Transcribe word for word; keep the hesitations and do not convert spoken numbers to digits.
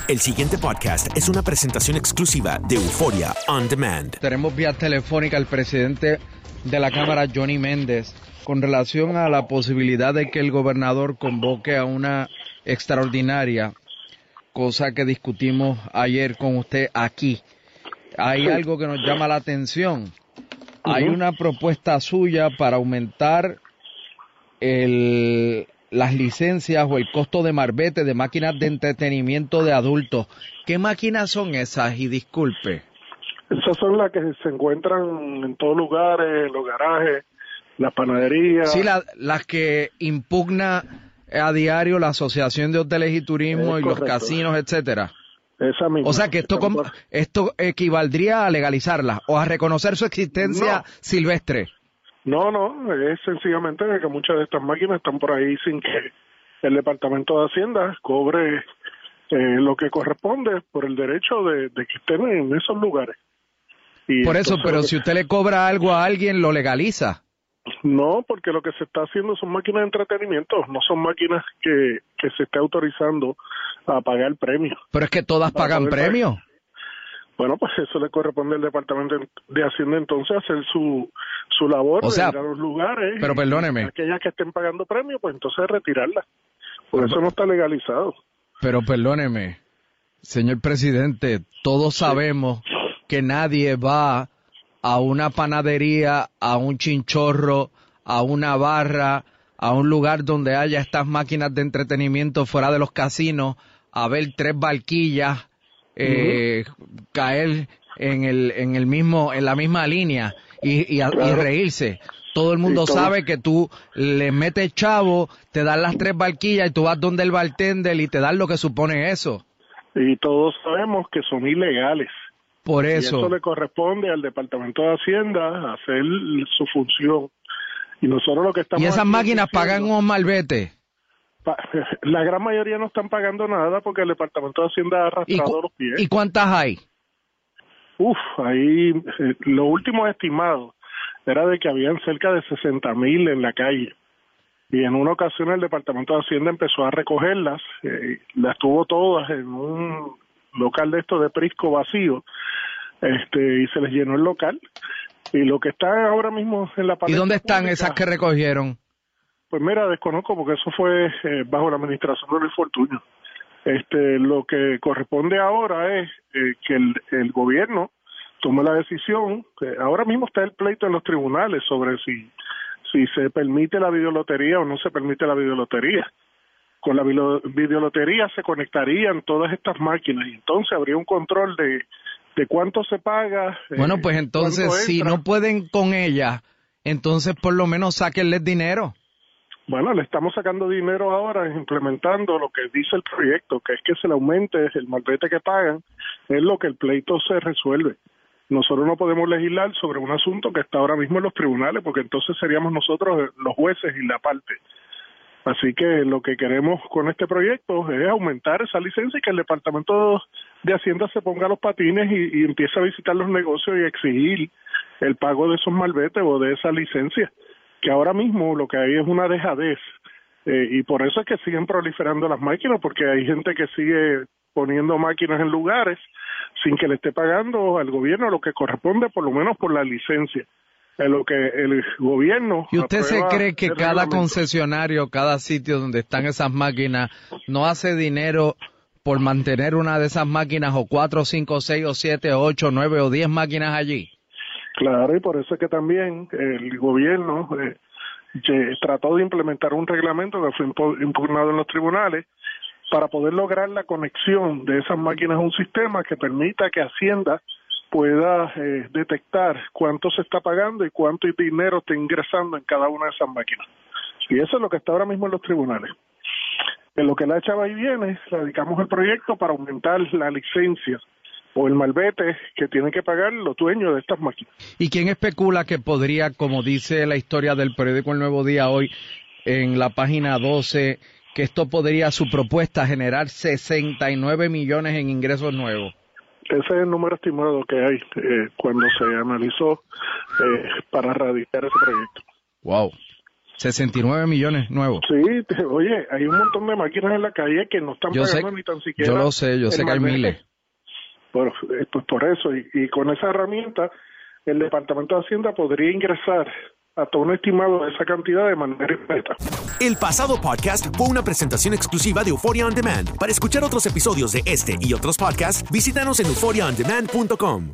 El siguiente podcast es una presentación exclusiva de Euforia On Demand. Tenemos vía telefónica al presidente de la Cámara, Johnny Méndez, con relación a la posibilidad de que el gobernador convoque a una extraordinaria, cosa que discutimos ayer con usted aquí. Hay algo que nos llama la atención. Hay una propuesta suya para aumentar el, las licencias o el costo de marbete de máquinas de entretenimiento de adultos. ¿Qué máquinas son esas? Y disculpe. Esas son las que se encuentran en todos lugares, en los garajes, las panaderías. Sí, la, las que impugna a diario la Asociación de Hoteles y Turismo y los casinos, etcétera. Esa misma. O sea que esto com- esto equivaldría a legalizarlas o a reconocer su existencia no. silvestre. No, no, es sencillamente que muchas de estas máquinas están por ahí sin que el Departamento de Hacienda cobre eh, lo que corresponde por el derecho de, de que estén en esos lugares. Y por eso, pero que... si usted le cobra algo a alguien, lo legaliza. No, porque lo que se está haciendo son máquinas de entretenimiento, no son máquinas que, que se esté autorizando a pagar premios. Pero es que todas pagan premios. Bueno, pues eso le corresponde al Departamento de Hacienda entonces hacer su su labor, o sea, de ir a los lugares. Pero perdóneme. Aquellas que estén pagando premios, pues entonces retirarlas. Por pero, eso no está legalizado. Pero perdóneme, señor presidente, todos sabemos sí. que nadie va a una panadería, a un chinchorro, a una barra, a un lugar donde haya estas máquinas de entretenimiento fuera de los casinos, a ver tres barquillas eh, uh-huh. caer en el en el mismo en la misma línea y, y, a, claro. y reírse. Todo el mundo todo. sabe que tú le metes chavo, te dan las tres barquillas y tú vas donde el bartender y te dan lo que supone eso. Y todos sabemos que son ilegales. Por eso. Y eso le corresponde al Departamento de Hacienda hacer su función. Y nosotros lo que estamos... ¿Y esas máquinas diciendo, pagan un malvete? Pa, la gran mayoría no están pagando nada porque el Departamento de Hacienda ha arrastrado los pies. ¿Y cuántas hay? Uf, ahí eh, lo último estimado era de que habían cerca de sesenta mil en la calle. Y en una ocasión el Departamento de Hacienda empezó a recogerlas, eh, las tuvo todas en un local de esto de Prisco vacío, este y se les llenó el local. Y lo que está ahora mismo en la palestra... ¿Y dónde están pública, esas que recogieron? Pues mira, desconozco porque eso fue eh, bajo la administración de Luis Fortuño. Este, lo que corresponde ahora es eh, que el, el gobierno tome la decisión. Eh, ahora mismo está el pleito en los tribunales sobre si, si se permite la videolotería o no se permite la videolotería. Con la videolotería se conectarían todas estas máquinas y entonces habría un control de, de cuánto se paga. Bueno, pues entonces si no pueden con ella, entonces por lo menos sáquenles dinero. Bueno, le estamos sacando dinero ahora implementando lo que dice el proyecto, que es que se le aumente el malvete que pagan, es lo que el pleito se resuelve. Nosotros no podemos legislar sobre un asunto que está ahora mismo en los tribunales, porque entonces seríamos nosotros los jueces y la parte. Así que lo que queremos con este proyecto es aumentar esa licencia y que el Departamento de Hacienda se ponga los patines y, y empiece a visitar los negocios y exigir el pago de esos malvetes o de esa licencia, que ahora mismo lo que hay es una dejadez. Eh, y por eso es que siguen proliferando las máquinas, porque hay gente que sigue poniendo máquinas en lugares sin que le esté pagando al gobierno lo que corresponde, por lo menos por la licencia. En lo que el gobierno... ¿Y usted se cree que cada concesionario, cada sitio donde están esas máquinas, no hace dinero por mantener una de esas máquinas o cuatro, cinco, seis, o siete, o ocho, nueve o diez máquinas allí? Claro, y por eso es que también el gobierno eh, trató de implementar un reglamento que fue impugnado en los tribunales para poder lograr la conexión de esas máquinas a un sistema que permita que Hacienda pueda eh, detectar cuánto se está pagando y cuánto dinero está ingresando en cada una de esas máquinas. Y eso es lo que está ahora mismo en los tribunales. En lo que la Chava ahí viene, radicamos el proyecto para aumentar la licencia o el malvete que tienen que pagar los dueños de estas máquinas. ¿Y quién especula que podría, como dice la historia del periódico El Nuevo Día hoy, en la página doce, que esto podría, su propuesta, generar sesenta y nueve millones en ingresos nuevos? Ese es el número estimado que hay eh, cuando se analizó eh, para radicar ese proyecto. Wow. sesenta y nueve millones nuevos. Sí, te, oye, hay un montón de máquinas en la calle que no están yo pagando sé, ni tan siquiera. Yo lo sé, yo sé que hay miles. Bueno, pues por eso, y, y con esa herramienta, el Departamento de Hacienda podría ingresar hasta un estimado de esa cantidad de manera inmediata. El pasado podcast fue una presentación exclusiva de Euphoria On Demand. Para escuchar otros episodios de este y otros podcasts, visítanos en euphoria on demand punto com.